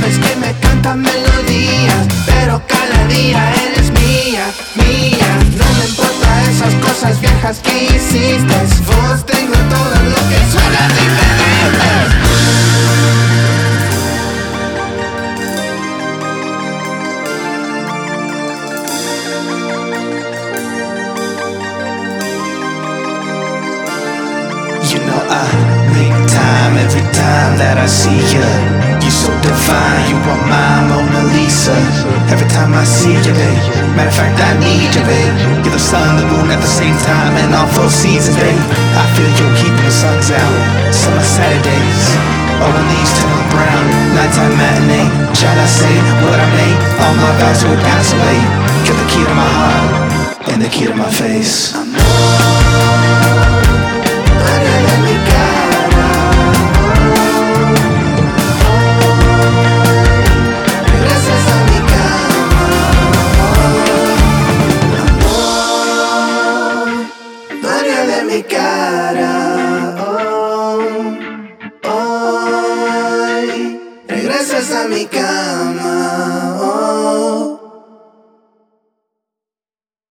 sabes que me cantan melodías, pero cada día eres mía, mía. No me importa esas cosas viejas que hiciste. Vos tengo todo lo que suena diferente. You know I make time every time that I see you. You're so divine, you are my Mona Lisa. Every time I see you, babe, matter of fact I need you, babe. You're the sun, the moon at the same time, and all 4 seasons, babe. I feel you're keeping the suns out, summer Saturdays, all the leaves turn brown, nighttime matinee. Shall I say what I made? All my vows will pass away. You're the key to my heart, and the key to my face. Mi cara, hoy regresas a mi cama, oh.